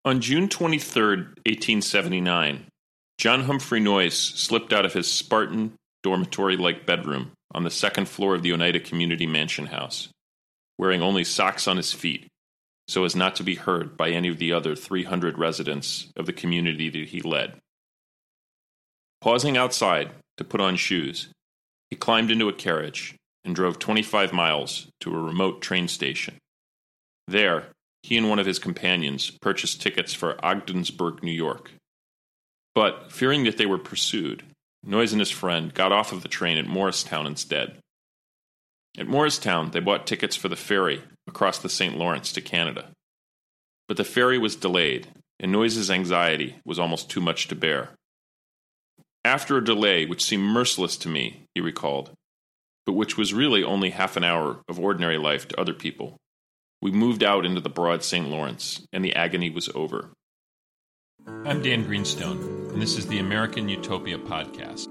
On June 23, 1879, John Humphrey Noyes slipped out of his Spartan dormitory-like bedroom on the second floor of the Oneida Community Mansion House, wearing only socks on his feet so as not to be heard by any of the other 300 residents of the community that he led. Pausing outside to put on shoes, he climbed into a carriage and drove 25 miles to a remote train station. There, he and one of his companions purchased tickets for Ogdensburg, New York. But, fearing that they were pursued, Noyes and his friend got off of the train at Morristown instead. At Morristown, they bought tickets for the ferry across the St. Lawrence to Canada. But the ferry was delayed, and Noyes' anxiety was almost too much to bear. After a delay which seemed merciless to me, he recalled, but which was really only half an hour of ordinary life to other people, we moved out into the broad St. Lawrence, and the agony was over. I'm Dan Greenstone, and this is the American Utopia Podcast.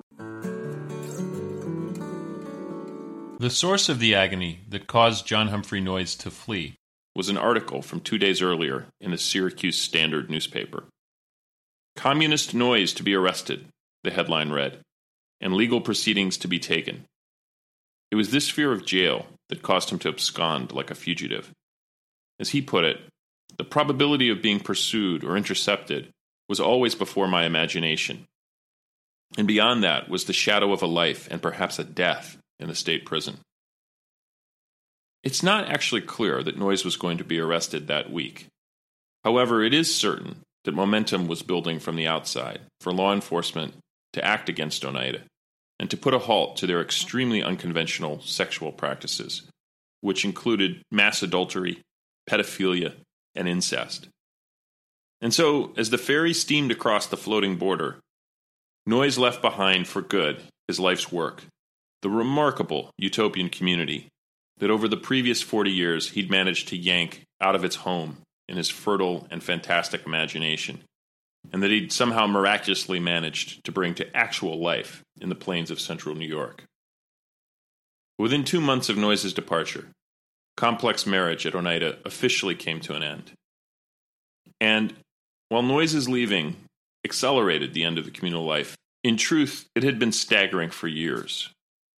The source of the agony that caused John Humphrey Noyes to flee was an article from 2 days earlier in the Syracuse Standard newspaper. "Communist Noyes to be arrested," the headline read, "and legal proceedings to be taken." It was this fear of jail that caused him to abscond like a fugitive. As he put it, the probability of being pursued or intercepted was always before my imagination, and beyond that was the shadow of a life and perhaps a death in the state prison. It's not actually clear that Noyes was going to be arrested that week. However, it is certain that momentum was building from the outside for law enforcement to act against Oneida and to put a halt to their extremely unconventional sexual practices, which included mass adultery, pedophilia, and incest. And so, as the ferry steamed across the floating border, Noyes left behind for good his life's work, the remarkable utopian community that over the previous 40 years he'd managed to yank out of its home in his fertile and fantastic imagination, and that he'd somehow miraculously managed to bring to actual life in the plains of central New York. Within 2 months of Noyes' departure, complex marriage at Oneida officially came to an end. And while Noyes' leaving accelerated the end of the communal life, in truth, it had been staggering for years.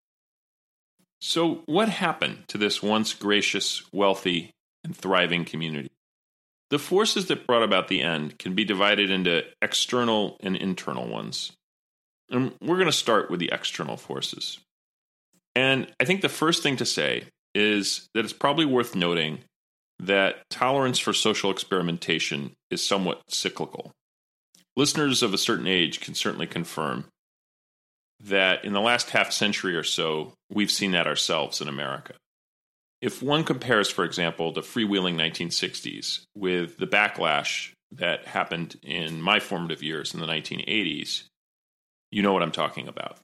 So what happened to this once gracious, wealthy, and thriving community? The forces that brought about the end can be divided into external and internal ones. And we're going to start with the external forces. And I think the first thing to say is that it's probably worth noting that tolerance for social experimentation is somewhat cyclical. Listeners of a certain age can certainly confirm that in the last half century or so, we've seen that ourselves in America. If one compares, for example, the freewheeling 1960s with the backlash that happened in my formative years in the 1980s, you know what I'm talking about.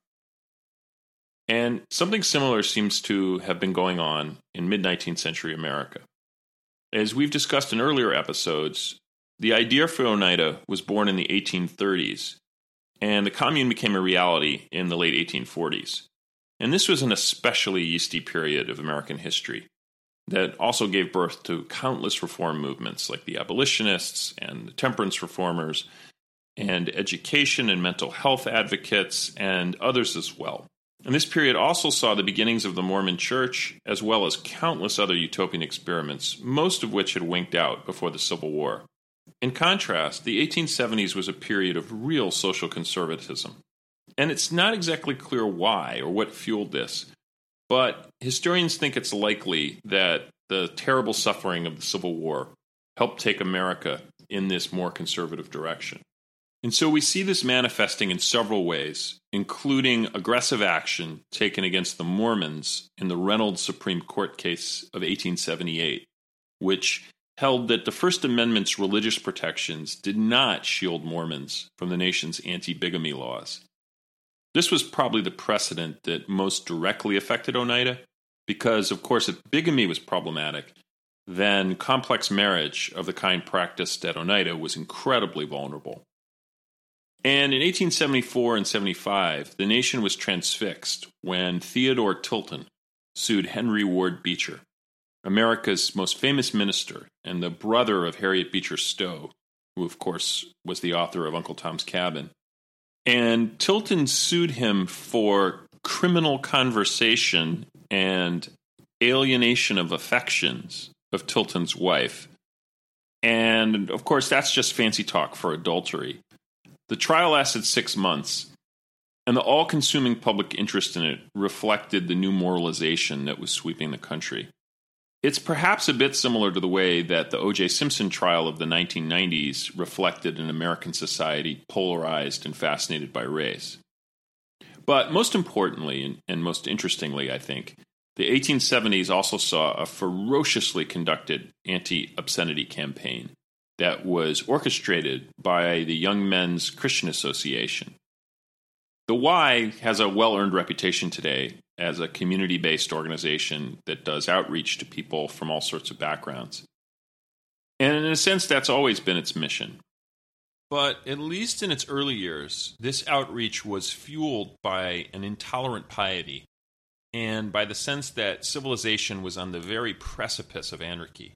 And something similar seems to have been going on in mid-19th century America. As we've discussed in earlier episodes, the idea for Oneida was born in the 1830s, and the commune became a reality in the late 1840s. And this was an especially yeasty period of American history that also gave birth to countless reform movements like the abolitionists and the temperance reformers, and education and mental health advocates, and others as well. And this period also saw the beginnings of the Mormon Church, as well as countless other utopian experiments, most of which had winked out before the Civil War. In contrast, the 1870s was a period of real social conservatism. And it's not exactly clear why or what fueled this, but historians think it's likely that the terrible suffering of the Civil War helped take America in this more conservative direction. And so we see this manifesting in several ways, including aggressive action taken against the Mormons in the Reynolds Supreme Court case of 1878, which held that the First Amendment's religious protections did not shield Mormons from the nation's anti-bigamy laws. This was probably the precedent that most directly affected Oneida, because, of course, if bigamy was problematic, then complex marriage of the kind practiced at Oneida was incredibly vulnerable. And in 1874 and 75, the nation was transfixed when Theodore Tilton sued Henry Ward Beecher, America's most famous minister and the brother of Harriet Beecher Stowe, who, of course, was the author of Uncle Tom's Cabin. And Tilton sued him for criminal conversation and alienation of affections of Tilton's wife. And, of course, that's just fancy talk for adultery. The trial lasted 6 months, and the all-consuming public interest in it reflected the new moralization that was sweeping the country. It's perhaps a bit similar to the way that the O.J. Simpson trial of the 1990s reflected an American society polarized and fascinated by race. But most importantly, and most interestingly, I think, the 1870s also saw a ferociously conducted anti-obscenity campaign that was orchestrated by the Young Men's Christian Association. The Y has a well-earned reputation today as a community-based organization that does outreach to people from all sorts of backgrounds. And in a sense, that's always been its mission. But at least in its early years, this outreach was fueled by an intolerant piety and by the sense that civilization was on the very precipice of anarchy.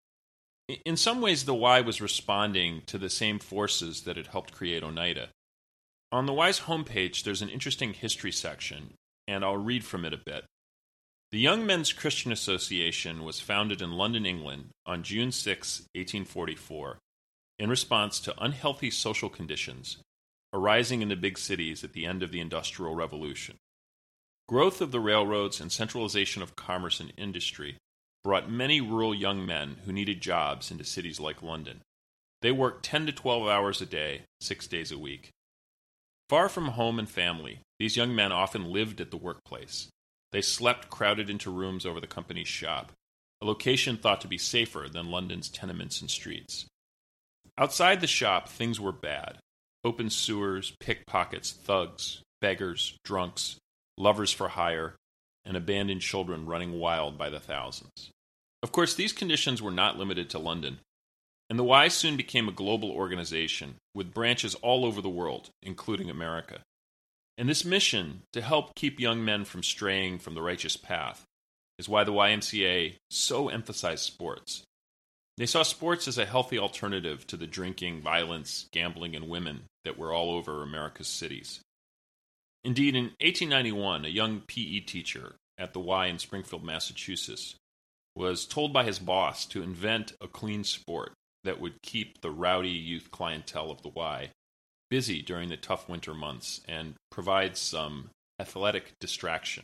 In some ways, the Y was responding to the same forces that had helped create Oneida. On the Y's homepage, there's an interesting history section, and I'll read from it a bit. The Young Men's Christian Association was founded in London, England, on June 6, 1844, in response to unhealthy social conditions arising in the big cities at the end of the Industrial Revolution. Growth of the railroads and centralization of commerce and industry brought many rural young men who needed jobs into cities like London. They worked 10 to 12 hours a day, 6 days a week. Far from home and family, these young men often lived at the workplace. They slept crowded into rooms over the company's shop, a location thought to be safer than London's tenements and streets. Outside the shop, things were bad. Open sewers, pickpockets, thugs, beggars, drunks, lovers for hire, and abandoned children running wild by the thousands. Of course, these conditions were not limited to London, and the Y soon became a global organization with branches all over the world, including America. And this mission, to help keep young men from straying from the righteous path, is why the YMCA so emphasized sports. They saw sports as a healthy alternative to the drinking, violence, gambling, and women that were all over America's cities. Indeed, in 1891, a young PE teacher at the Y in Springfield, Massachusetts, was told by his boss to invent a clean sport that would keep the rowdy youth clientele of the Y busy during the tough winter months and provide some athletic distraction.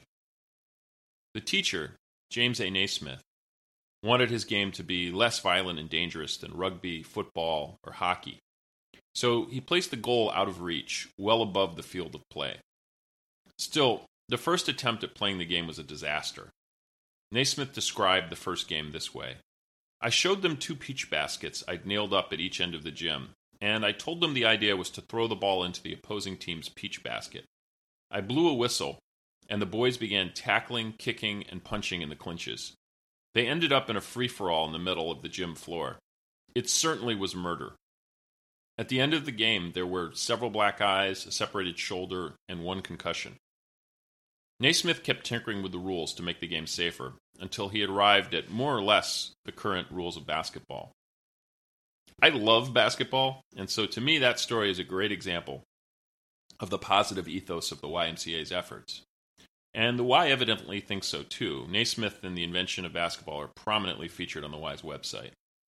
The teacher, James A. Naismith, wanted his game to be less violent and dangerous than rugby, football, or hockey, so he placed the goal out of reach, well above the field of play. Still, the first attempt at playing the game was a disaster. Naismith described the first game this way. I showed them 2 peach baskets I'd nailed up at each end of the gym, and I told them the idea was to throw the ball into the opposing team's peach basket. I blew a whistle, and the boys began tackling, kicking, and punching in the clinches. They ended up in a free-for-all in the middle of the gym floor. It certainly was murder. At the end of the game, there were several black eyes, a separated shoulder, and 1 concussion. Naismith kept tinkering with the rules to make the game safer, until he had arrived at more or less the current rules of basketball. I love basketball, and so to me that story is a great example of the positive ethos of the YMCA's efforts. And the Y evidently thinks so too. Naismith and the invention of basketball are prominently featured on the Y's website.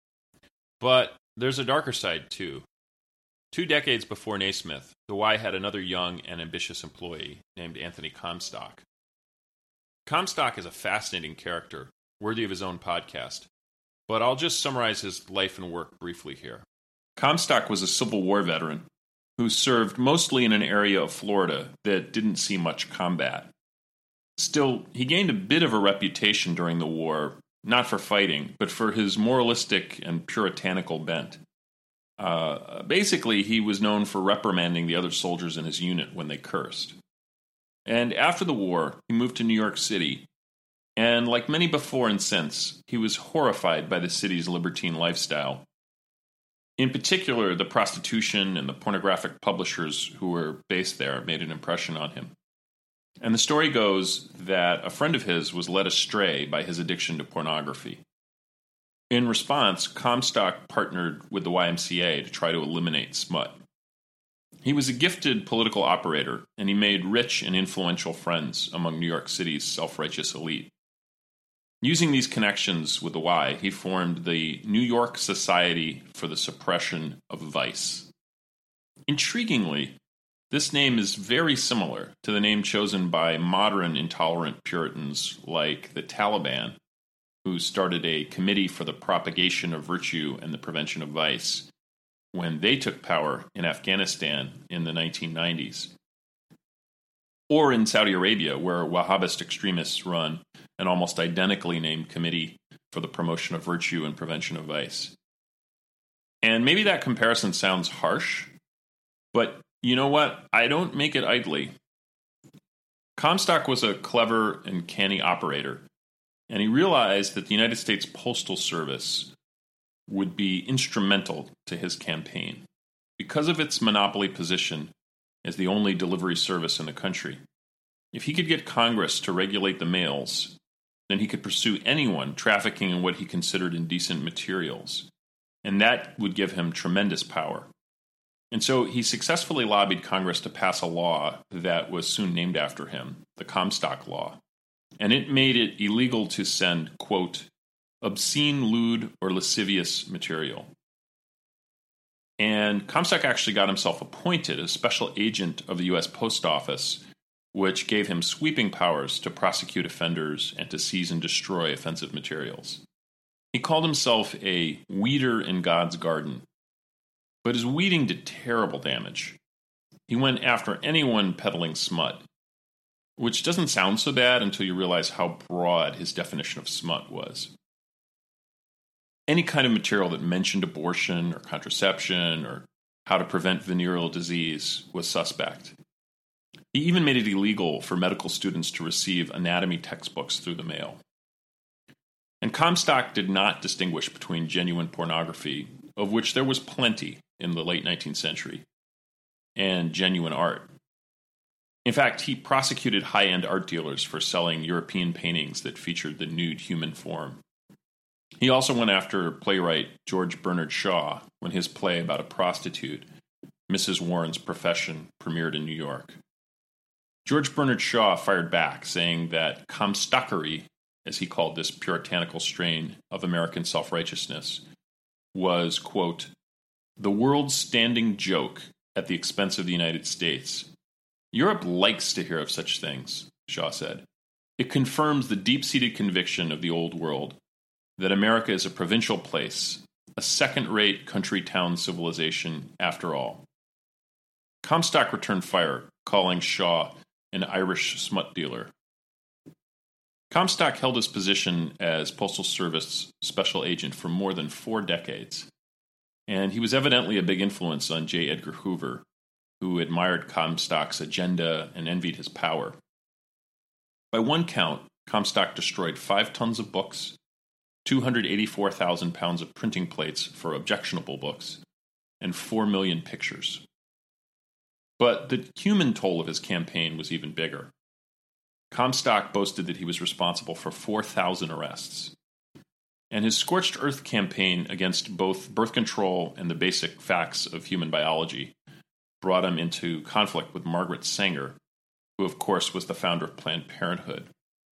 But there's a darker side too. 2 decades before Naismith, the Y had another young and ambitious employee named Anthony Comstock. Comstock is a fascinating character, worthy of his own podcast, but I'll just summarize his life and work briefly here. Comstock was a Civil War veteran who served mostly in an area of Florida that didn't see much combat. Still, he gained a bit of a reputation during the war, not for fighting, but for his moralistic and puritanical bent. Basically, he was known for reprimanding the other soldiers in his unit when they cursed. And after the war, he moved to New York City, and like many before and since, he was horrified by the city's libertine lifestyle. In particular, the prostitution and the pornographic publishers who were based there made an impression on him. And the story goes that a friend of his was led astray by his addiction to pornography. In response, Comstock partnered with the YMCA to try to eliminate smut. He was a gifted political operator, and he made rich and influential friends among New York City's self-righteous elite. Using these connections with the Y, he formed the New York Society for the Suppression of Vice. Intriguingly, this name is very similar to the name chosen by modern intolerant Puritans like the Taliban, who started a committee for the propagation of virtue and the prevention of vice when they took power in Afghanistan in the 1990s. Or in Saudi Arabia, where Wahhabist extremists run an almost identically named committee for the promotion of virtue and prevention of vice. And maybe that comparison sounds harsh, but you know what? I don't make it idly. Comstock was a clever and canny operator, and he realized that the United States Postal Service would be instrumental to his campaign because of its monopoly position as the only delivery service in the country. If he could get Congress to regulate the mails, then he could pursue anyone trafficking in what he considered indecent materials, and that would give him tremendous power. And so he successfully lobbied Congress to pass a law that was soon named after him, the Comstock Law. And it made it illegal to send, quote, obscene, lewd, or lascivious material. And Comstock actually got himself appointed as special agent of the U.S. Post Office, which gave him sweeping powers to prosecute offenders and to seize and destroy offensive materials. He called himself a weeder in God's garden, but his weeding did terrible damage. He went after anyone peddling smut, which doesn't sound so bad until you realize how broad his definition of smut was. Any kind of material that mentioned abortion or contraception or how to prevent venereal disease was suspect. He even made it illegal for medical students to receive anatomy textbooks through the mail. And Comstock did not distinguish between genuine pornography, of which there was plenty in the late 19th century, and genuine art. In fact, he prosecuted high-end art dealers for selling European paintings that featured the nude human form. He also went after playwright George Bernard Shaw when his play about a prostitute, Mrs. Warren's Profession, premiered in New York. George Bernard Shaw fired back, saying that Comstockery, as he called this puritanical strain of American self-righteousness, was, quote, the world's standing joke at the expense of the United States. Europe likes to hear of such things, Shaw said. It confirms the deep-seated conviction of the old world that America is a provincial place, a second-rate country-town civilization after all. Comstock returned fire, calling Shaw an Irish smut dealer. Comstock held his position as Postal Service special agent for more than 4 decades, and he was evidently a big influence on J. Edgar Hoover, who admired Comstock's agenda and envied his power. By one count, Comstock destroyed 5 tons of books, 284,000 pounds of printing plates for objectionable books, and 4 million pictures. But the human toll of his campaign was even bigger. Comstock boasted that he was responsible for 4,000 arrests. And his scorched earth campaign against both birth control and the basic facts of human biology brought him into conflict with Margaret Sanger, who of course was the founder of Planned Parenthood.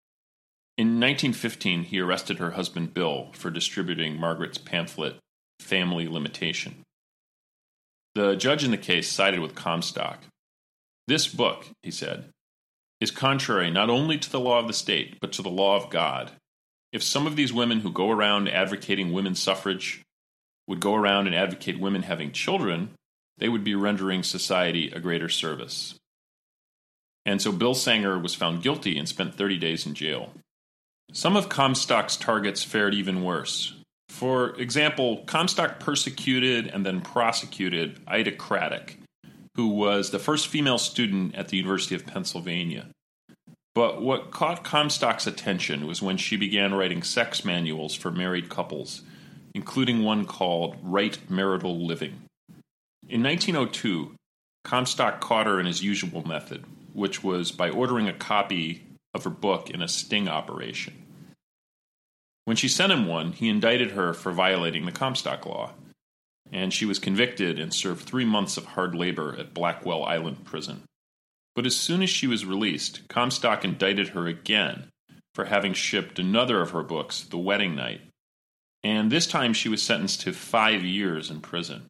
In 1915, he arrested her husband Bill for distributing Margaret's pamphlet, Family Limitation. The judge in the case sided with Comstock. This book, he said, is contrary not only to the law of the state, but to the law of God. If some of these women who go around advocating women's suffrage would go around and advocate women having children, they would be rendering society a greater service. And so Bill Sanger was found guilty and spent 30 days in jail. Some of Comstock's targets fared even worse. For example, Comstock persecuted and then prosecuted Ida Craddock, who was the first female student at the University of Pennsylvania. But what caught Comstock's attention was when she began writing sex manuals for married couples, including one called Right Marital Living. In 1902, Comstock caught her in his usual method, which was by ordering a copy of her book in a sting operation. When she sent him one, he indicted her for violating the Comstock Law, and she was convicted and served 3 months of hard labor at Blackwell Island Prison. But as soon as she was released, Comstock indicted her again for having shipped another of her books, The Wedding Night, and this time she was sentenced to 5 years in prison.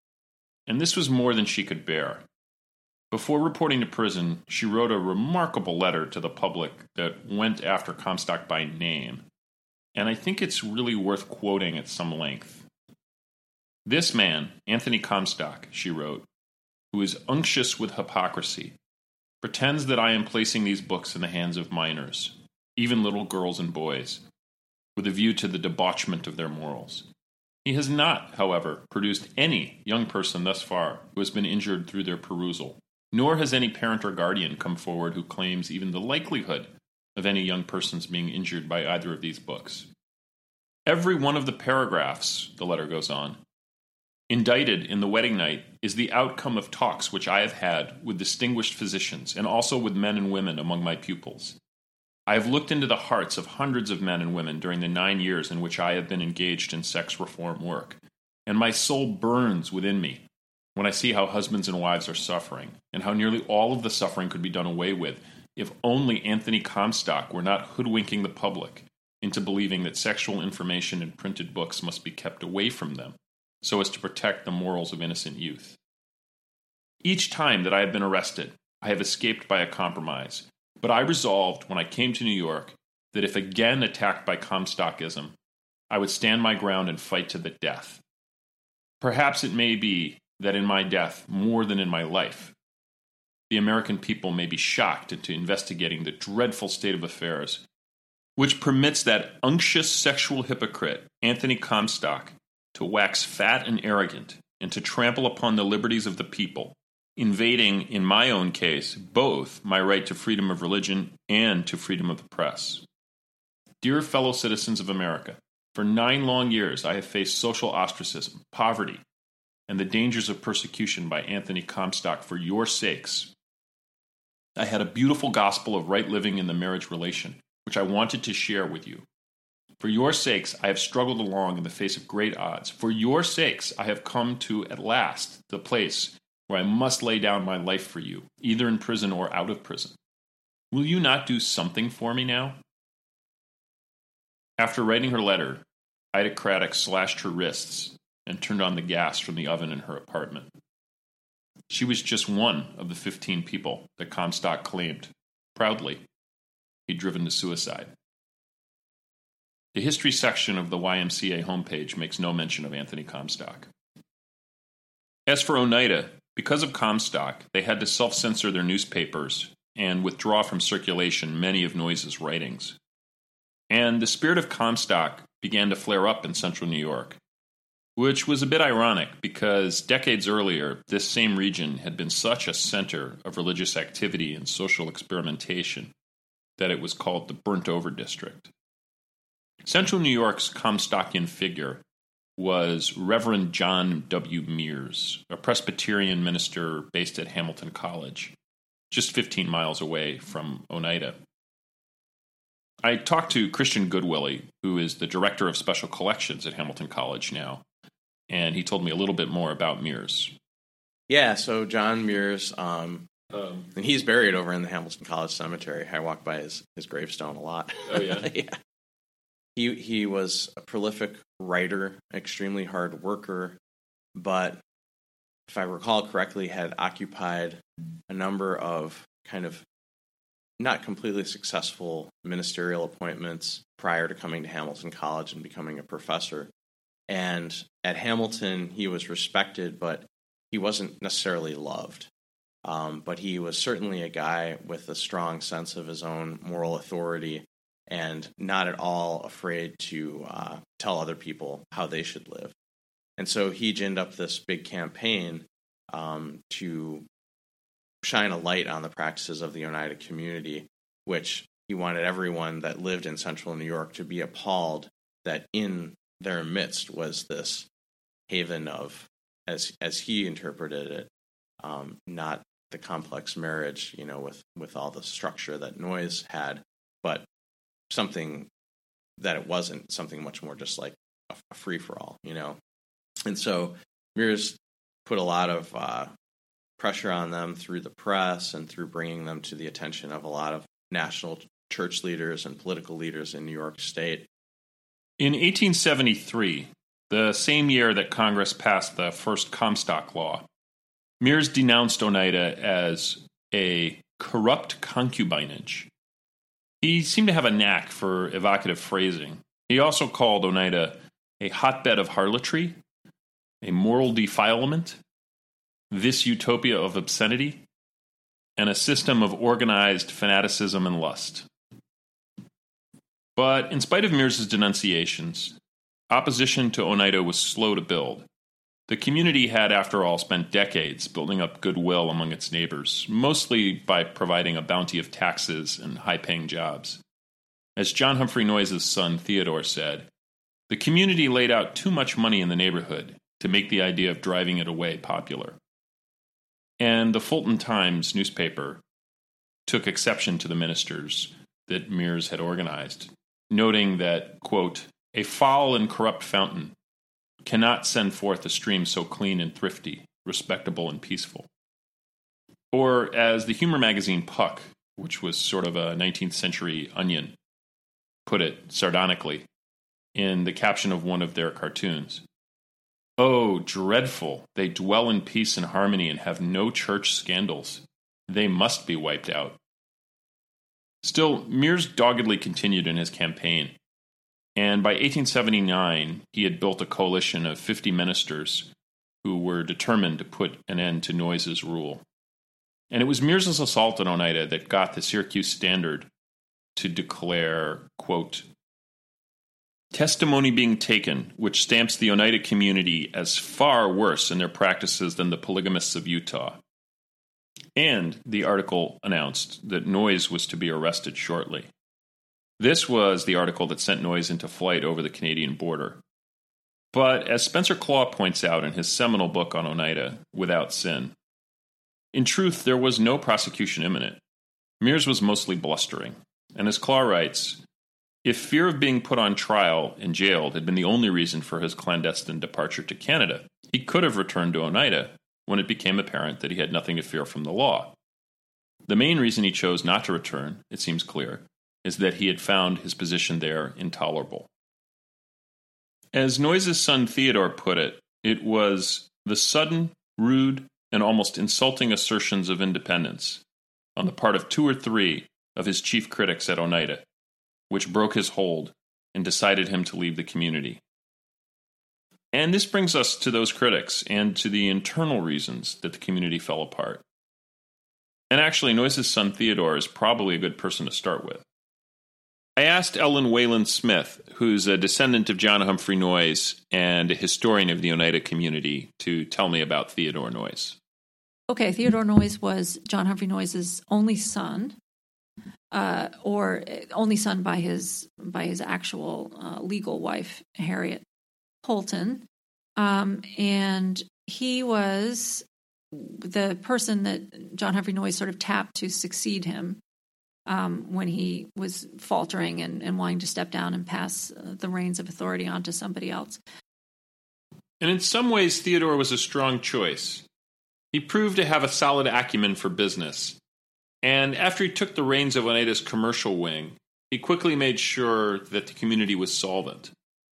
And this was more than she could bear. Before reporting to prison, she wrote a remarkable letter to the public that went after Comstock by name, and I think it's really worth quoting at some length. "This man, Anthony Comstock," she wrote, "who is unctuous with hypocrisy, pretends that I am placing these books in the hands of minors, even little girls and boys, with a view to the debauchement of their morals. He has not, however, produced any young person thus far who has been injured through their perusal, nor has any parent or guardian come forward who claims even the likelihood of any young persons being injured by either of these books. Every one of the paragraphs," the letter goes on, "indicted in The Wedding Night is the outcome of talks which I have had with distinguished physicians and also with men and women among my pupils. I have looked into the hearts of hundreds of men and women during the 9 years in which I have been engaged in sex reform work, and my soul burns within me when I see how husbands and wives are suffering, and how nearly all of the suffering could be done away with if only Anthony Comstock were not hoodwinking the public into believing that sexual information in printed books must be kept away from them, so as to protect the morals of innocent youth. Each time that I have been arrested, I have escaped by a compromise, but I resolved when I came to New York that if again attacked by Comstockism, I would stand my ground and fight to the death. Perhaps it may be that in my death, more than in my life, the American people may be shocked into investigating the dreadful state of affairs which permits that unctuous sexual hypocrite, Anthony Comstock, to wax fat and arrogant and to trample upon the liberties of the people, invading, in my own case, both my right to freedom of religion and to freedom of the press. Dear fellow citizens of America, for 9 long years I have faced social ostracism, poverty, and the dangers of persecution by Anthony Comstock for your sakes. I had a beautiful gospel of right living in the marriage relation, which I wanted to share with you. For your sakes, I have struggled along in the face of great odds. For your sakes, I have come to, at last, the place where I must lay down my life for you, either in prison or out of prison. Will you not do something for me now?" After writing her letter, Ida Craddock slashed her wrists and turned on the gas from the oven in her apartment. She was just one of the 15 people that Comstock claimed, proudly, he'd driven to suicide. The history section of the YMCA homepage makes no mention of Anthony Comstock. As for Oneida, because of Comstock, they had to self-censor their newspapers and withdraw from circulation many of Noyes' writings. And the spirit of Comstock began to flare up in central New York, which was a bit ironic because decades earlier, this same region had been such a center of religious activity and social experimentation that it was called the Burnt-Over District. Central New York's Comstockian figure was Reverend John W. Mears, a Presbyterian minister based at Hamilton College, just 15 miles away from Oneida. I talked to Christian Goodwillie, who is the director of special collections at Hamilton College now, and he told me a little bit more about Mears. Yeah, so John Mears, and he's buried over in the Hamilton College Cemetery. I walk by his gravestone a lot. Oh, yeah? Yeah. He was a prolific writer, extremely hard worker, but if I recall correctly, had occupied a number of kind of not completely successful ministerial appointments prior to coming to Hamilton College and becoming a professor. And at Hamilton, he was respected, but he wasn't necessarily loved. But he was certainly a guy with a strong sense of his own moral authority and not at all afraid to tell other people how they should live. And so he ginned up this big campaign to shine a light on the practices of the Oneida community, which he wanted everyone that lived in central New York to be appalled that in their midst was this haven of, as he interpreted it, not the complex marriage, with all the structure that Noyes had, but something that it wasn't something much more just like a free-for-all, And so Mears put a lot of pressure on them through the press and through bringing them to the attention of a lot of national church leaders and political leaders in New York State. In 1873, the same year that Congress passed the first Comstock Law, Mears denounced Oneida as a corrupt concubinage. He seemed to have a knack for evocative phrasing. He also called Oneida a hotbed of harlotry, a moral defilement, this utopia of obscenity, and a system of organized fanaticism and lust. But in spite of Mears's denunciations, opposition to Oneida was slow to build. The community had, after all, spent decades building up goodwill among its neighbors, mostly by providing a bounty of taxes and high-paying jobs. As John Humphrey Noyes' son Theodore said, the community laid out too much money in the neighborhood to make the idea of driving it away popular. And the Fulton Times newspaper took exception to the ministers that Mears had organized, noting that, quote, a foul and corrupt fountain cannot send forth a stream so clean and thrifty, respectable and peaceful. Or as the humor magazine Puck, which was sort of a 19th century Onion, put it sardonically in the caption of one of their cartoons, oh, dreadful, they dwell in peace and harmony and have no church scandals. They must be wiped out. Still, Mears doggedly continued in his campaign, and by 1879 he had built a coalition of 50 ministers who were determined to put an end to Noyes' rule. And it was Mears's assault on Oneida that got the Syracuse Standard to declare, quote, testimony being taken which stamps the Oneida community as far worse in their practices than the polygamists of Utah. And the article announced that Noyes was to be arrested shortly. This was the article that sent Noyes into flight over the Canadian border. But as Spencer Claw points out in his seminal book on Oneida, Without Sin, in truth, there was no prosecution imminent. Mears was mostly blustering. And as Claw writes, if fear of being put on trial and jailed had been the only reason for his clandestine departure to Canada, he could have returned to Oneida when it became apparent that he had nothing to fear from the law. The main reason he chose not to return, it seems clear, is that he had found his position there intolerable. As Noyes' son Theodore put it, it was the sudden, rude, and almost insulting assertions of independence on the part of 2 or 3 of his chief critics at Oneida, which broke his hold and decided him to leave the community. And this brings us to those critics and to the internal reasons that the community fell apart. And actually, Noyes' son Theodore is probably a good person to start with. I asked Ellen Wayland Smith, who's a descendant of John Humphrey Noyes and a historian of the Oneida community, to tell me about Theodore Noyes. Okay, Theodore Noyes was John Humphrey Noyes' only son, or only son by his actual legal wife, Harriet Holton, and he was the person that John Humphrey Noyes sort of tapped to succeed him when he was faltering and wanting to step down and pass the reins of authority on to somebody else. And in some ways, Theodore was a strong choice. He proved to have a solid acumen for business. And after he took the reins of Oneida's commercial wing, he quickly made sure that the community was solvent.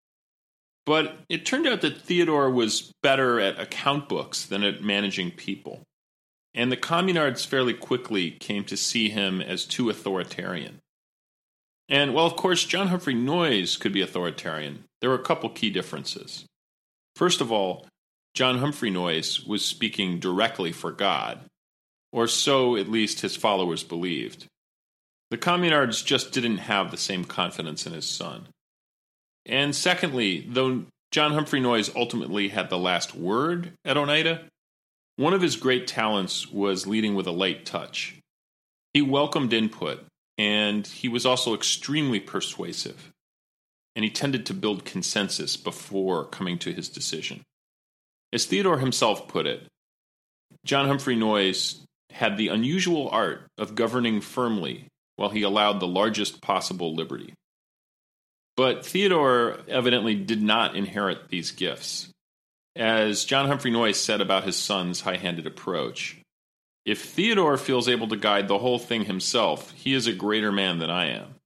But it turned out that Theodore was better at account books than at managing people. And the communards fairly quickly came to see him as too authoritarian. And while, of course, John Humphrey Noyes could be authoritarian, there were a couple key differences. First of all, John Humphrey Noyes was speaking directly for God, or so at least his followers believed. The communards just didn't have the same confidence in his son. And secondly, though John Humphrey Noyes ultimately had the last word at Oneida, one of his great talents was leading with a light touch. He welcomed input, and he was also extremely persuasive. And he tended to build consensus before coming to his decision. As Theodore himself put it, John Humphrey Noyes had the unusual art of governing firmly while he allowed the largest possible liberty. But Theodore evidently did not inherit these gifts. As John Humphrey Noyes said about his son's high-handed approach, if Theodore feels able to guide the whole thing himself, he is a greater man than I am.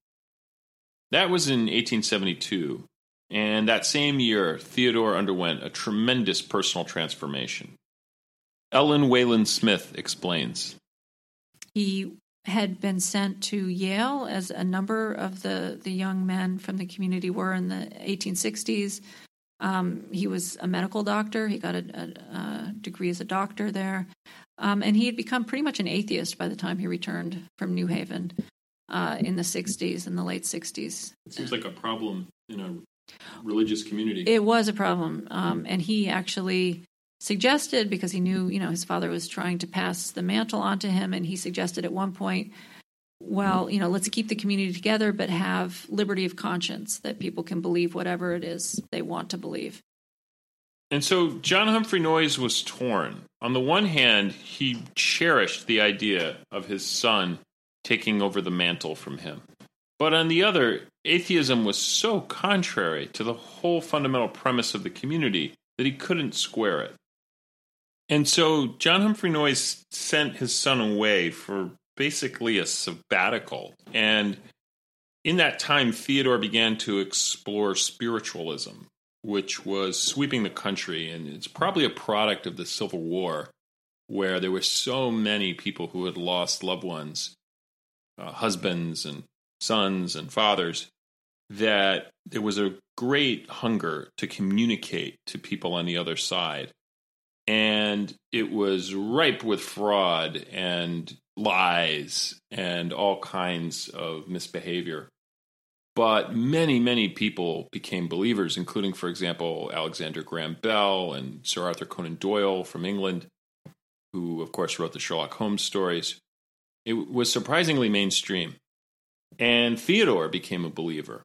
That was in 1872, and that same year, Theodore underwent a tremendous personal transformation. Ellen Wayland Smith explains. He had been sent to Yale, as a number of the young men from the community were in the 1860s. He was a medical doctor. He got a degree as a doctor there. And he had become pretty much an atheist by the time he returned from New Haven in the 60s, in the late 60s. It seems like a problem in a religious community. It was a problem. And he actually suggested, because he knew, his father was trying to pass the mantle on to him, and he suggested at one point, well, let's keep the community together, but have liberty of conscience, that people can believe whatever it is they want to believe. And so John Humphrey Noyes was torn. On the one hand, he cherished the idea of his son taking over the mantle from him. But on the other, atheism was so contrary to the whole fundamental premise of the community that he couldn't square it. And so John Humphrey Noyes sent his son away for basically a sabbatical. And in that time, Theodore began to explore spiritualism, which was sweeping the country. And it's probably a product of the Civil War, where there were so many people who had lost loved ones, husbands and sons and fathers, that there was a great hunger to communicate to people on the other side. And it was ripe with fraud and lies and all kinds of misbehavior. But many, many people became believers, including, for example, Alexander Graham Bell and Sir Arthur Conan Doyle from England, who, of course, wrote the Sherlock Holmes stories. It was surprisingly mainstream. And Theodore became a believer.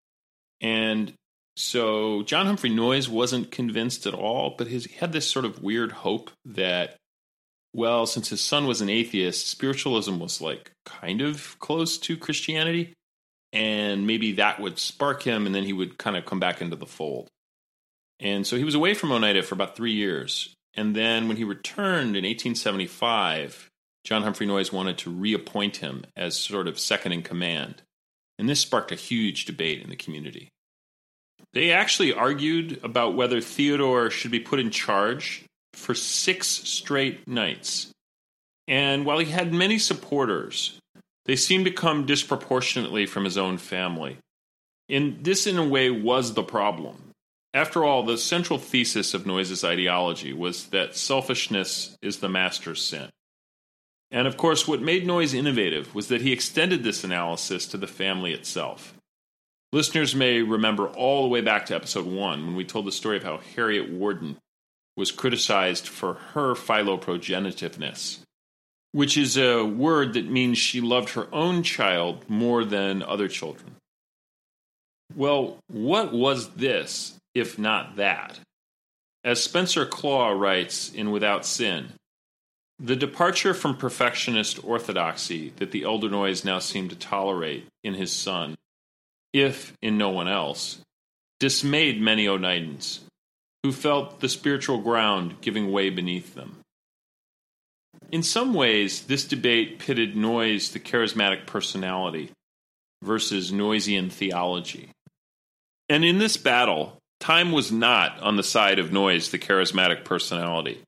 And so John Humphrey Noyes wasn't convinced at all, but he had this sort of weird hope that, well, since his son was an atheist, spiritualism was like kind of close to Christianity, and maybe that would spark him, and then he would kind of come back into the fold. And so he was away from Oneida for about 3 years, and then when he returned in 1875, John Humphrey Noyes wanted to reappoint him as sort of second in command, and this sparked a huge debate in the community. They actually argued about whether Theodore should be put in charge for 6 straight nights. And while he had many supporters, they seemed to come disproportionately from his own family. And this, in a way, was the problem. After all, the central thesis of Noyes' ideology was that selfishness is the master's sin. And of course, what made Noyes innovative was that he extended this analysis to the family itself. Listeners may remember all the way back to episode 1 when we told the story of how Harriet Warden was criticized for her philoprogenitiveness, which is a word that means she loved her own child more than other children. Well, what was this, if not that? As Spencer Claw writes in Without Sin, the departure from perfectionist orthodoxy that the elder Noyes now seemed to tolerate in his son, if in no one else, dismayed many Oneidans, who felt the spiritual ground giving way beneath them. In some ways, this debate pitted Noyes, the charismatic personality, versus Noyesian theology. And in this battle, time was not on the side of Noyes, the charismatic personality.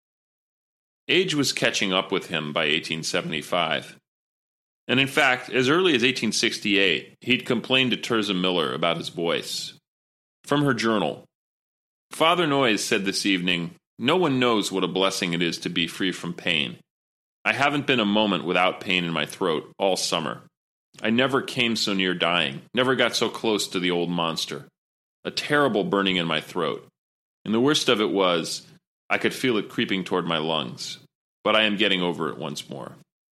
Age was catching up with him by 1875. And in fact, as early as 1868, he'd complained to Tirzah Miller about his voice. From her journal, Father Noyes said this evening, "No one knows what a blessing it is to be free from pain. I haven't been a moment without pain in my throat all summer. I never came so near dying, never got so close to the old monster. A terrible burning in my throat. And the worst of it was, I could feel it creeping toward my lungs. But I am getting over it once more."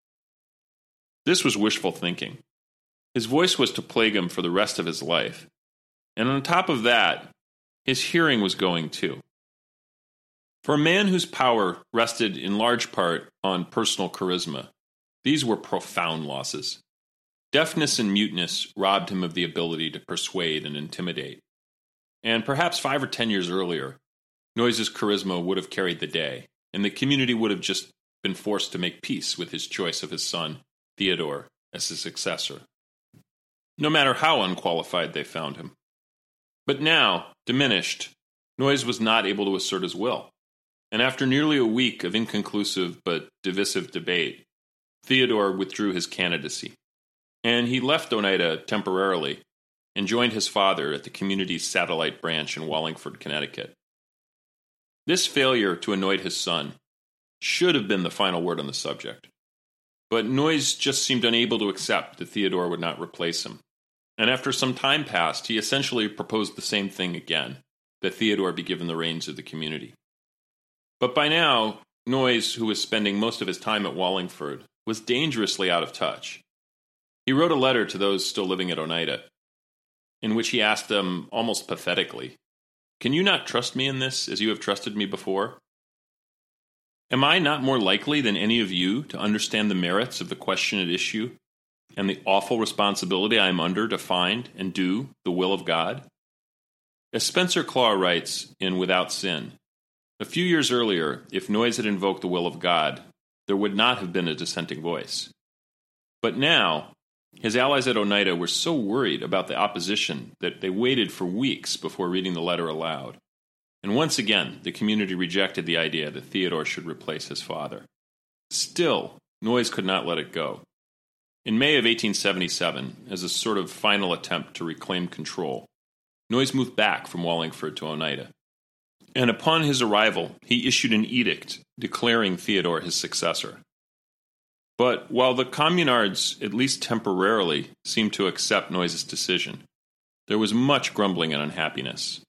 This was wishful thinking. His voice was to plague him for the rest of his life. And on top of that, his hearing was going too. For a man whose power rested in large part on personal charisma, these were profound losses. Deafness and muteness robbed him of the ability to persuade and intimidate. And perhaps 5 or 10 years earlier, Noyes' charisma would have carried the day, and the community would have just been forced to make peace with his choice of his son, Theodore, as his successor, no matter how unqualified they found him. But now, diminished, Noyes was not able to assert his will, and after nearly a week of inconclusive but divisive debate, Theodore withdrew his candidacy, and he left Oneida temporarily and joined his father at the community's satellite branch in Wallingford, Connecticut. This failure to anoint his son should have been the final word on the subject, but Noyes just seemed unable to accept that Theodore would not replace him, and after some time passed, he essentially proposed the same thing again, that Theodore be given the reins of the community. But by now, Noyes, who was spending most of his time at Wallingford, was dangerously out of touch. He wrote a letter to those still living at Oneida, in which he asked them almost pathetically, "Can you not trust me in this as you have trusted me before? Am I not more likely than any of you to understand the merits of the question at issue and the awful responsibility I am under to find and do the will of God?" As Spencer Claw writes in Without Sin, a few years earlier, if Noyes had invoked the will of God, there would not have been a dissenting voice. But now, his allies at Oneida were so worried about the opposition that they waited for weeks before reading the letter aloud. And once again, the community rejected the idea that Theodore should replace his father. Still, Noyes could not let it go. In May of 1877, as a sort of final attempt to reclaim control, Noyes moved back from Wallingford to Oneida. And upon his arrival, he issued an edict declaring Theodore his successor. But while the communards, at least temporarily, seemed to accept Noyes' decision, there was much grumbling and unhappiness.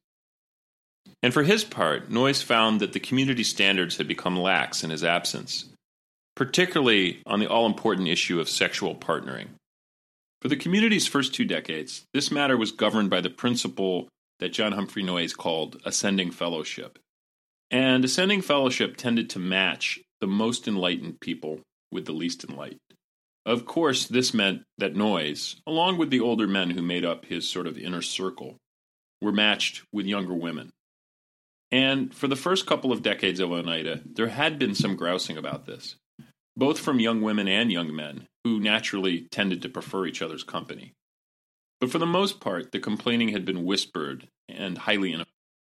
And for his part, Noyes found that the community standards had become lax in his absence, particularly on the all-important issue of sexual partnering. For the community's first 2 decades, this matter was governed by the principle that John Humphrey Noyes called ascending fellowship. And ascending fellowship tended to match the most enlightened people with the least enlightened. Of course, this meant that Noyes, along with the older men who made up his sort of inner circle, were matched with younger women. And for the first couple of decades of Oneida, there had been some grousing about this, both from young women and young men, who naturally tended to prefer each other's company. But for the most part, the complaining had been whispered and highly ineffective.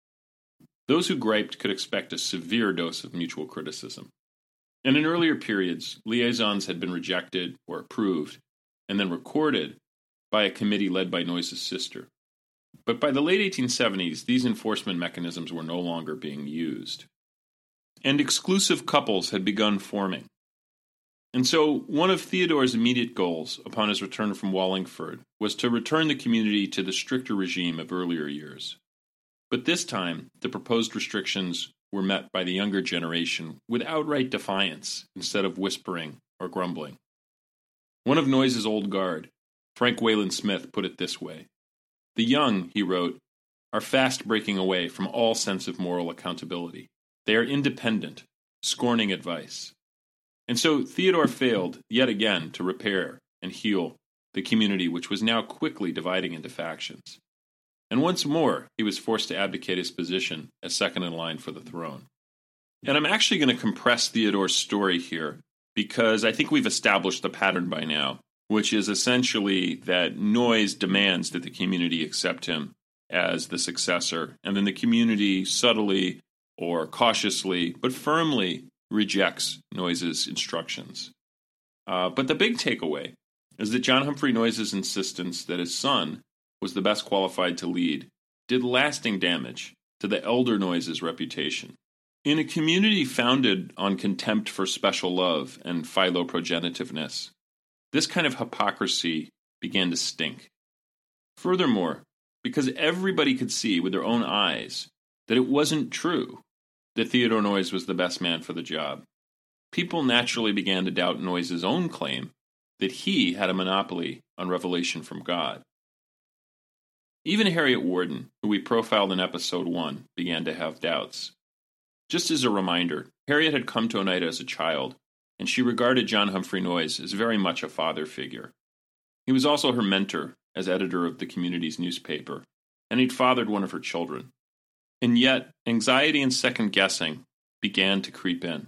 Those who griped could expect a severe dose of mutual criticism. And in earlier periods, liaisons had been rejected or approved, and then recorded by a committee led by Noyes' sister. But by the late 1870s, these enforcement mechanisms were no longer being used. And exclusive couples had begun forming. And so one of Theodore's immediate goals upon his return from Wallingford was to return the community to the stricter regime of earlier years. But this time, the proposed restrictions were met by the younger generation with outright defiance instead of whispering or grumbling. One of Noyes' old guard, Frank Wayland Smith, put it this way: "The young," he wrote, "are fast breaking away from all sense of moral accountability. They are independent, scorning advice." And so Theodore failed, yet again, to repair and heal the community, which was now quickly dividing into factions. And once more, he was forced to abdicate his position as second in line for the throne. And I'm actually going to compress Theodore's story here, because I think we've established the pattern by now, which is essentially that Noyes demands that the community accept him as the successor, and then the community subtly or cautiously, but firmly, rejects Noyes' instructions. But the big takeaway is that John Humphrey Noyes' insistence that his son was the best qualified to lead did lasting damage to the elder Noyes' reputation. In a community founded on contempt for special love and philoprogenitiveness, this kind of hypocrisy began to stink. Furthermore, because everybody could see with their own eyes that it wasn't true that Theodore Noyes was the best man for the job, people naturally began to doubt Noyes' own claim that he had a monopoly on revelation from God. Even Harriet Warden, who we profiled in episode 1, began to have doubts. Just as a reminder, Harriet had come to Oneida as a child, and she regarded John Humphrey Noyes as very much a father figure. He was also her mentor as editor of the community's newspaper, and he'd fathered one of her children. And yet, anxiety and second-guessing began to creep in.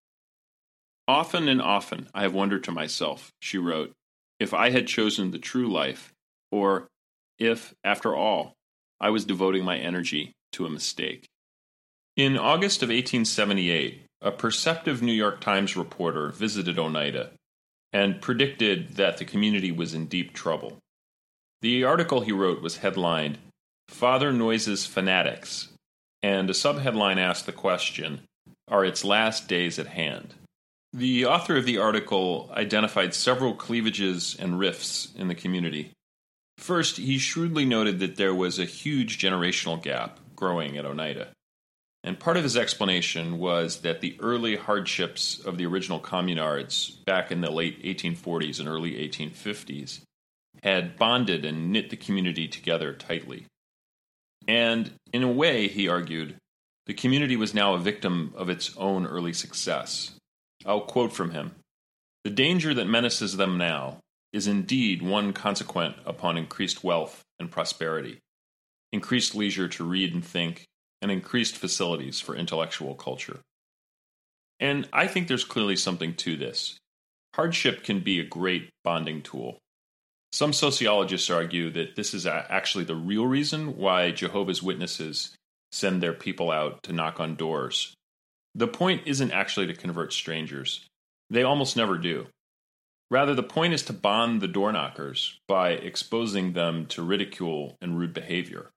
Often and often I have wondered to myself, she wrote, if I had chosen the true life, or if, after all, I was devoting my energy to a mistake. In August of 1878, a perceptive New York Times reporter visited Oneida and predicted that the community was in deep trouble. The article he wrote was headlined, "Father Noyes' Fanatics," and a subheadline asked the question, "Are its last days at hand?" The author of the article identified several cleavages and rifts in the community. First, he shrewdly noted that there was a huge generational gap growing at Oneida. And part of his explanation was that the early hardships of the original communards back in the late 1840s and early 1850s had bonded and knit the community together tightly. And in a way, he argued, the community was now a victim of its own early success. I'll quote from him, "The danger that menaces them now is indeed one consequent upon increased wealth and prosperity, increased leisure to read and think, and increased facilities for intellectual culture." And I think there's clearly something to this. Hardship can be a great bonding tool. Some sociologists argue that this is actually the real reason why Jehovah's Witnesses send their people out to knock on doors. The point isn't actually to convert strangers. They almost never do. Rather, the point is to bond the door knockers by exposing them to ridicule and rude behavior.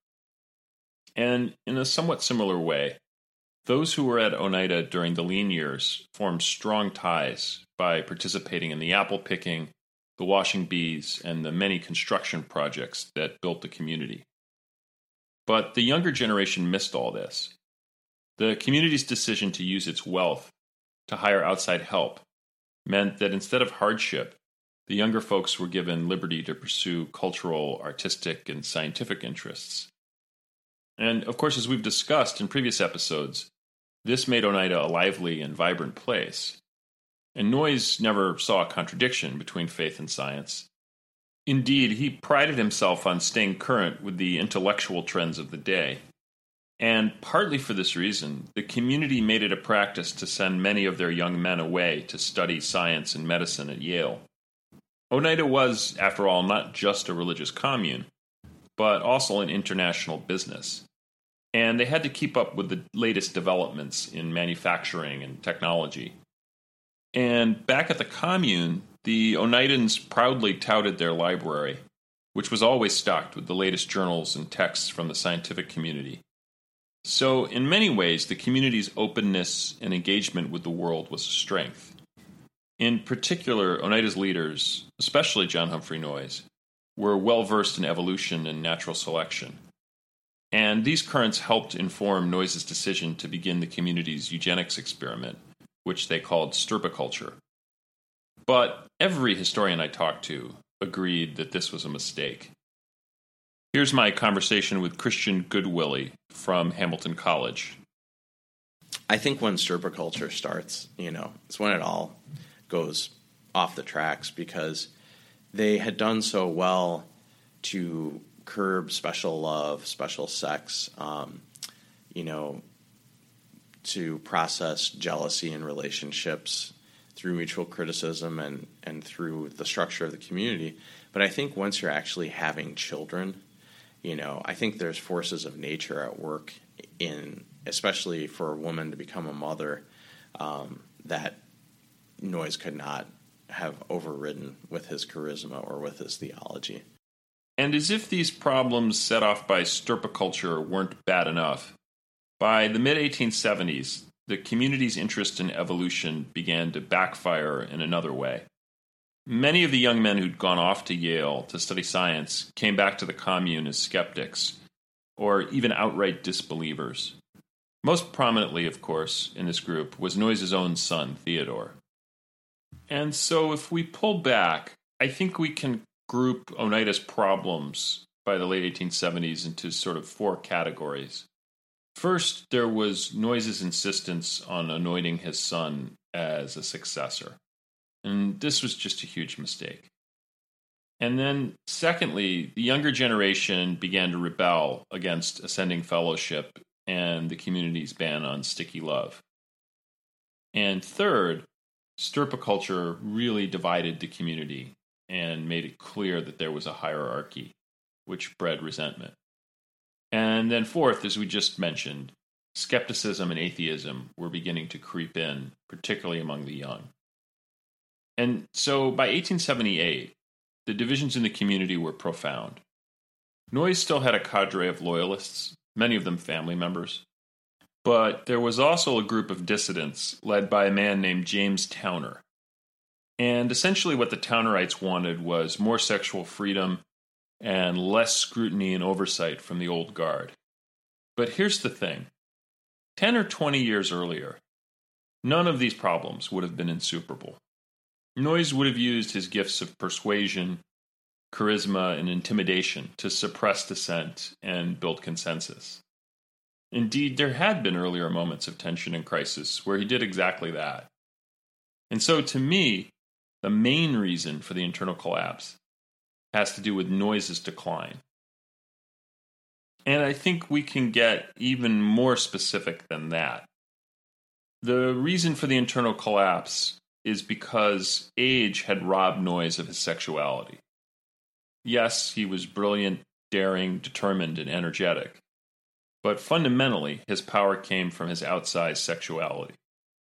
And in a somewhat similar way, those who were at Oneida during the lean years formed strong ties by participating in the apple picking, the washing bees, and the many construction projects that built the community. But the younger generation missed all this. The community's decision to use its wealth to hire outside help meant that instead of hardship, the younger folks were given liberty to pursue cultural, artistic, and scientific interests. And of course, as we've discussed in previous episodes, this made Oneida a lively and vibrant place. And Noyes never saw a contradiction between faith and science. Indeed, he prided himself on staying current with the intellectual trends of the day. And partly for this reason, the community made it a practice to send many of their young men away to study science and medicine at Yale. Oneida was, after all, not just a religious commune, but also an international business. And they had to keep up with the latest developments in manufacturing and technology. And back at the commune, the Oneidans proudly touted their library, which was always stocked with the latest journals and texts from the scientific community. So, in many ways, the community's openness and engagement with the world was a strength. In particular, Oneida's leaders, especially John Humphrey Noyes, were well versed in evolution and natural selection. And these currents helped inform Noyes' decision to begin the community's eugenics experiment, which they called stirpiculture. But every historian I talked to agreed that this was a mistake. Here's my conversation with Christian Goodwillie from Hamilton College. I think when stirpiculture starts, it's when it all goes off the tracks, because they had done so well to curb special love, special sex, to process jealousy in relationships through mutual criticism and through the structure of the community. But I think once you're actually having children, I think there's forces of nature at work especially for a woman to become a mother, that Noyes could not have overridden with his charisma or with his theology. And as if these problems set off by stirpiculture weren't bad enough, by the mid-1870s, the community's interest in evolution began to backfire in another way. Many of the young men who'd gone off to Yale to study science came back to the commune as skeptics, or even outright disbelievers. Most prominently, of course, in this group was Noyes' own son, Theodore. And so if we pull back, I think we can group Oneida's problems by the late 1870s into sort of four categories. First, there was Noyes' insistence on anointing his son as a successor. And this was just a huge mistake. And then, secondly, the younger generation began to rebel against ascending fellowship and the community's ban on sticky love. And third, Stirpa culture really divided the community and made it clear that there was a hierarchy, which bred resentment. And then fourth, as we just mentioned, skepticism and atheism were beginning to creep in, particularly among the young. And so by 1878, the divisions in the community were profound. Noyes still had a cadre of loyalists, many of them family members. But there was also a group of dissidents led by a man named James Towner. And essentially what the Townerites wanted was more sexual freedom and less scrutiny and oversight from the old guard. But here's the thing. 10 or 20 years earlier, none of these problems would have been insuperable. Noyes would have used his gifts of persuasion, charisma, and intimidation to suppress dissent and build consensus. Indeed, there had been earlier moments of tension and crisis where he did exactly that. And so, to me, the main reason for the internal collapse has to do with Noyes' decline. And I think we can get even more specific than that. The reason for the internal collapse is because age had robbed Noyes of his sexuality. Yes, he was brilliant, daring, determined, and energetic. But fundamentally, his power came from his outsized sexuality.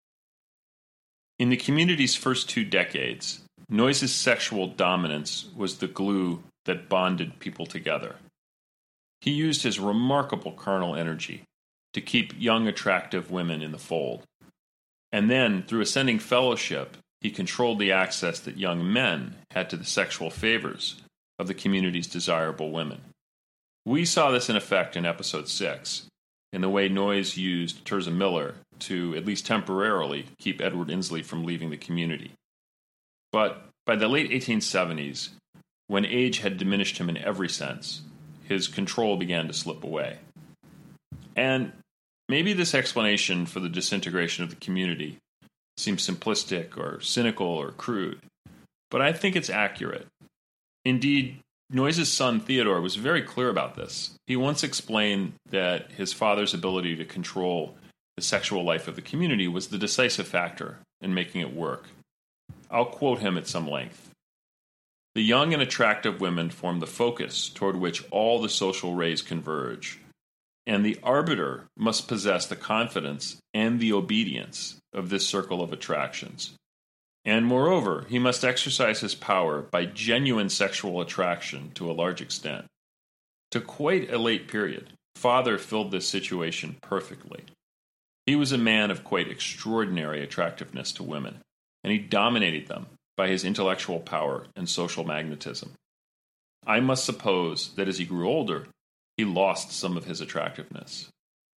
In the community's first 2 decades, Noyes' sexual dominance was the glue that bonded people together. He used his remarkable carnal energy to keep young, attractive women in the fold. And then, through ascending fellowship, he controlled the access that young men had to the sexual favors of the community's desirable women. We saw this in effect in episode 6, in the way Noyes used Tirzah Miller to, at least temporarily, keep Edward Inslee from leaving the community. But by the late 1870s, when age had diminished him in every sense, his control began to slip away. And maybe this explanation for the disintegration of the community seems simplistic or cynical or crude, but I think it's accurate. Indeed, Noyes' son Theodore was very clear about this. He once explained that his father's ability to control the sexual life of the community was the decisive factor in making it work. I'll quote him at some length. "The young and attractive women form the focus toward which all the social rays converge, and the arbiter must possess the confidence and the obedience of this circle of attractions. And moreover, he must exercise his power by genuine sexual attraction to a large extent." To quite a late period, Father filled this situation perfectly. He was a man of quite extraordinary attractiveness to women, and he dominated them by his intellectual power and social magnetism. I must suppose that as he grew older, he lost some of his attractiveness.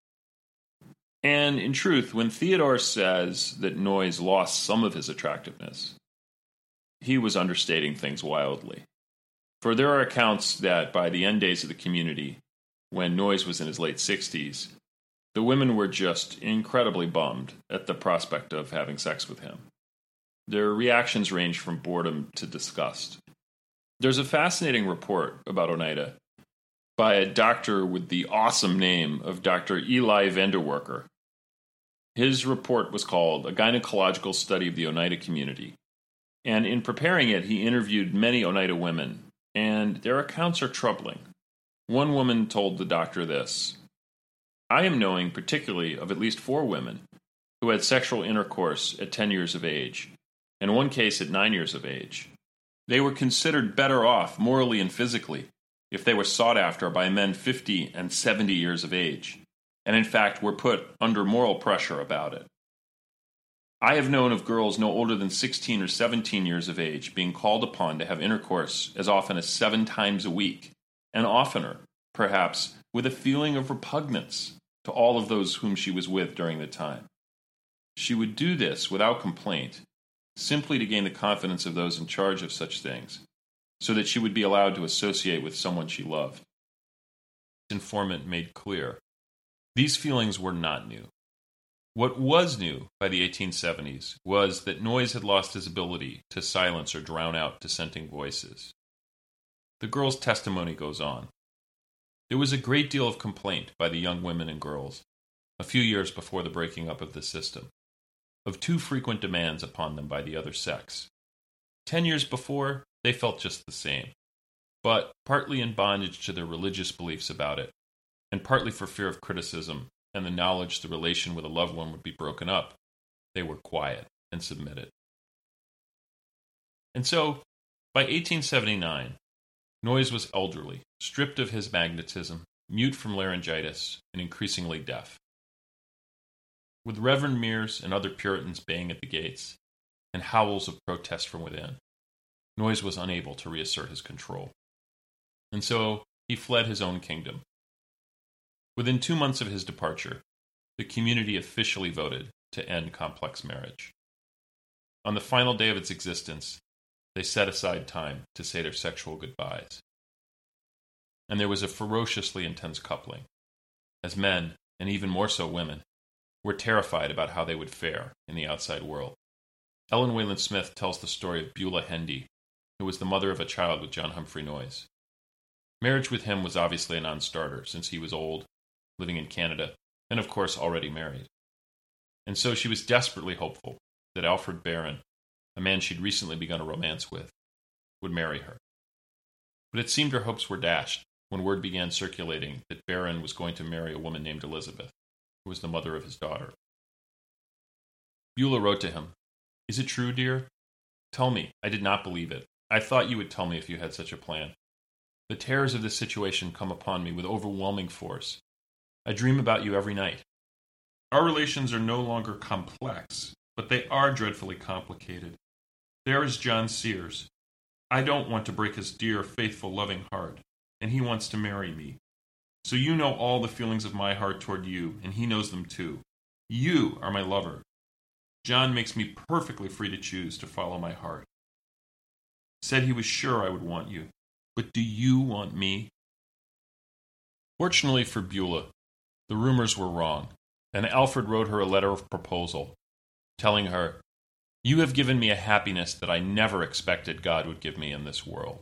And in truth, when Theodore says that Noyes lost some of his attractiveness, he was understating things wildly. For there are accounts that by the end days of the community, when Noyes was in his late 60s, the women were just incredibly bummed at the prospect of having sex with him. Their reactions ranged from boredom to disgust. There's a fascinating report about Oneida by a doctor with the awesome name of Dr. Eli Vanderwerker. His report was called A Gynecological Study of the Oneida Community, and in preparing it, he interviewed many Oneida women, and their accounts are troubling. One woman told the doctor this: "I am knowing particularly of at least 4 women who had sexual intercourse at 10 years of age, and one case at 9 years of age. They were considered better off morally and physically if they were sought after by men 50 and 70 years of age, and in fact were put under moral pressure about it. I have known of girls no older than 16 or 17 years of age being called upon to have intercourse as often as 7 times a week, and oftener, perhaps, with a feeling of repugnance to all of those whom she was with during the time. She would do this without complaint, simply to gain the confidence of those in charge of such things, so that she would be allowed to associate with someone she loved." The informant made clear these feelings were not new. What was new by the 1870s was that Noyes had lost his ability to silence or drown out dissenting voices. the girls' testimony goes on. There was a great deal of complaint by the young women and girls, a few years before the breaking up of the system, of too frequent demands upon them by the other sex. 10 years before, they felt just the same, but partly in bondage to their religious beliefs about it, and partly for fear of criticism and the knowledge the relation with a loved one would be broken up, they were quiet and submitted. And so, by 1879, Noyes was elderly, stripped of his magnetism, mute from laryngitis, and increasingly deaf. With Reverend Mears and other Puritans baying at the gates, and howls of protest from within, Noyes was unable to reassert his control. And so he fled his own kingdom. Within 2 months of his departure, the community officially voted to end complex marriage. On the final day of its existence, they set aside time to say their sexual goodbyes. And there was a ferociously intense coupling, as men, and even more so women, were terrified about how they would fare in the outside world. Ellen Wayland Smith tells the story of Beulah Hendy, who was the mother of a child with John Humphrey Noyes. Marriage with him was obviously a non-starter, since he was old, living in Canada, and of course already married. And so she was desperately hopeful that Alfred Barron, a man she'd recently begun a romance with, would marry her. But it seemed her hopes were dashed when word began circulating that Barron was going to marry a woman named Elizabeth, who was the mother of his daughter. Beulah wrote to him, "Is it true, dear? Tell me. I did not believe it. I thought you would tell me if you had such a plan. The terrors of this situation come upon me with overwhelming force. I dream about you every night. Our relations are no longer complex, but they are dreadfully complicated. There is John Sears. I don't want to break his dear, faithful, loving heart, and he wants to marry me. So you know all the feelings of my heart toward you, and he knows them too. You are my lover. John makes me perfectly free to choose to follow my heart. Said he was sure I would want you. But do you want me?" Fortunately for Beulah, the rumors were wrong, and Alfred wrote her a letter of proposal, telling her, "You have given me a happiness that I never expected God would give me in this world."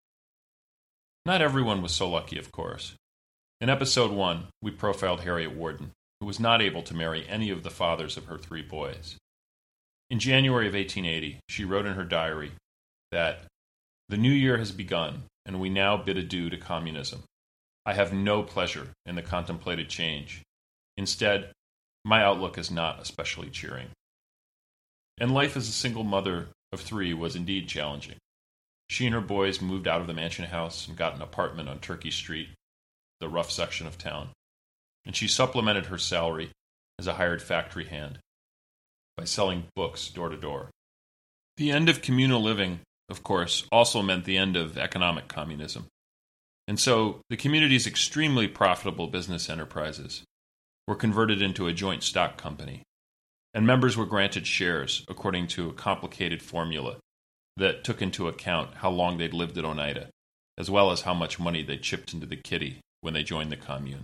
Not everyone was so lucky, of course. In episode 1, we profiled Harriet Warden, who was not able to marry any of the fathers of her 3 boys. In January of 1880, she wrote in her diary that, "The new year has begun, and we now bid adieu to communism. I have no pleasure in the contemplated change. Instead, my outlook is not especially cheering." And life as a single mother of 3 was indeed challenging. She and her boys moved out of the mansion house and got an apartment on Turkey Street, the rough section of town, and she supplemented her salary as a hired factory hand by selling books door to door. The end of communal living, of course, also meant the end of economic communism. And so the community's extremely profitable business enterprises were converted into a joint stock company, and members were granted shares according to a complicated formula that took into account how long they'd lived at Oneida, as well as how much money they chipped into the kitty when they joined the commune.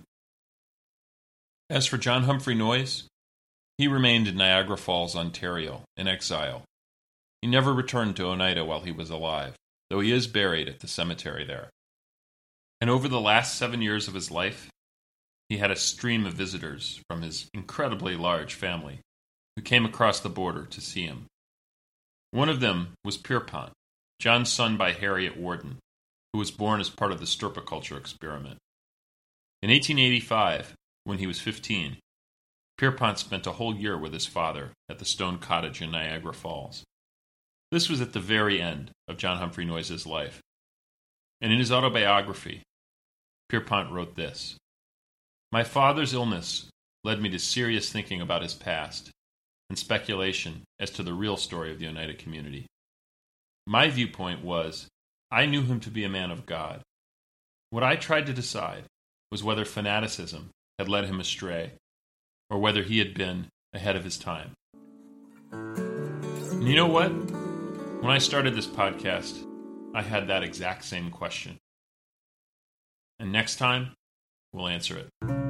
As for John Humphrey Noyes, he remained in Niagara Falls, Ontario, in exile. He never returned to Oneida while he was alive, though he is buried at the cemetery there. And over the last 7 years of his life, he had a stream of visitors from his incredibly large family who came across the border to see him. One of them was Pierpont, John's son by Harriet Warden, who was born as part of the stirpiculture experiment. In 1885, when he was 15, Pierpont spent a whole year with his father at the stone cottage in Niagara Falls. This was at the very end of John Humphrey Noyes' life. And in his autobiography, Pierpont wrote this: "My father's illness led me to serious thinking about his past and speculation as to the real story of the Oneida community. My viewpoint was, I knew him to be a man of God. What I tried to decide was whether fanaticism had led him astray or whether he had been ahead of his time." And you know what? When I started this podcast, I had that exact same question. And next time, we'll answer it.